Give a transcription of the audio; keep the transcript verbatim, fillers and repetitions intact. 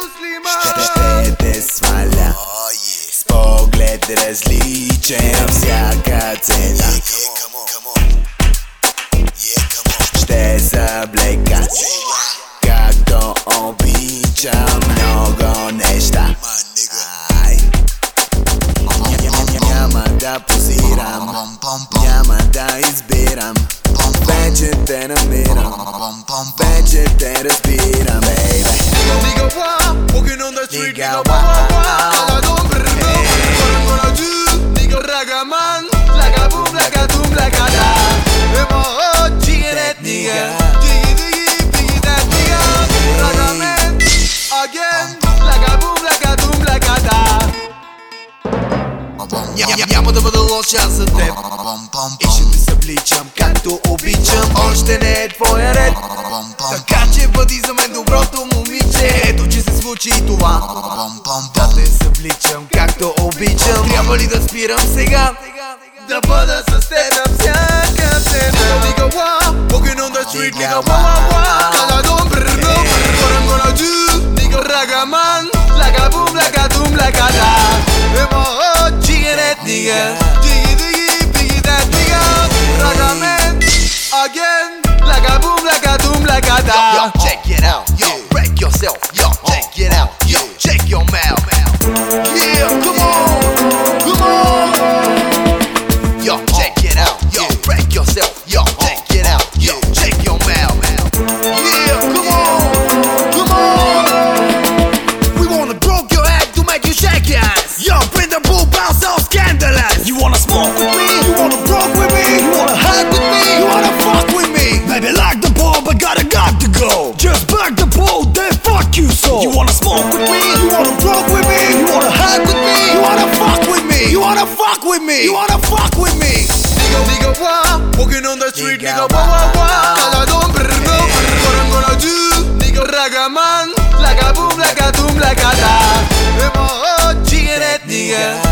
Ще те сваля с поглед различен, всяка цена ще заблека, както обичам много неща. Няма да позирам, няма да избирам, вече те намирам, вече те разбирам, бейбе. Nigga, why? Walking on the street, nigga, why, why, why? Cala don't brr, no. What I'm gonna do? Nigga, raga man, like a boom, like a doom, like a da. Em oh, jiggy that nigga, jiggy diggy, diggy that nigga. Raga man, again, like a boom, like a doom, like a da. Няма да бъда лош аз за теб и ще те събличам както обичам. Още не е твоя ред, така че бъди за мен доброто момиче. Ето че се случи и това, да те събличам както обичам. Трябва ли да спирам сега, да бъда с теб на всяка цена? Nigga, why? Walking on the street, nigga, why, why, why? Cala don't brr, no. What I'm gonna do? Nigga, raga man, like a boom, like a doom, like a da. Em oh, jiggy that nigga, jiggy diggy, diggy that nigga. Raga man, again, like a boom, like a doom, like a da. Yo, check it out, yo, break yourself, yo, check it out, yo, check your mouth. Yeah, come on, come on. Yo, check it out, yo, break yourself, yo, check it out, yo, check your mouth. Yeah, come on, come on. We wanna broke your head to make you shake your ass. Yo, bring the bull bounce so scandalous. You wanna smoke with me? You wanna broke with me? You wanna hug with me? You wanna fuck with me? Baby, like the ball, but gotta got to go. Just back the ball, then fuck you so. You wanna smoke with me? You wanna broke with me? You wanna hug with me? You wanna fuck with me? You wanna fuck with me? You wanna fuck with me? Nigga, nigga, why? Walking on the street, nigga, why, why, why? Cala don't brr, no. What I'm gonna do? Nigga, raga man, like a boom, like a doom, like a da. Em oh, jiggy that nigga.